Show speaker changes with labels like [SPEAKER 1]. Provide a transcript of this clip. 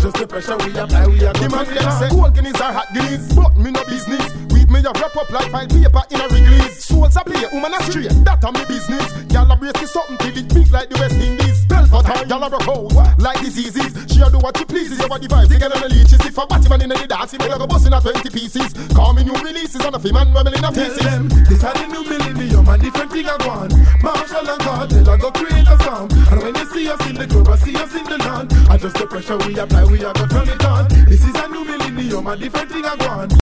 [SPEAKER 1] just the pressure we apply, we are going to turn it on. Gold guineas are hot guineas, but me no business. Weed me a wrap up like file paper in a release. Souls a play, woman a straight, that a me business. Y'all a brace to something till it big like the West Indies. But her y'all a broke out like diseases. She a do what she pleases, over the vibes, they get on the leeches. If a batty man in the dance, he may go busting at 20 pieces. Call me new releases on a film and women in a pieces. Tell them, this are the new millennium and different thing I want. Marshall and Cartel, I go create a song. And when you see us in the club, I see us in the land. Adjust the pressure we apply, we are gonna turn it on. This is a new millennium and different thing I want.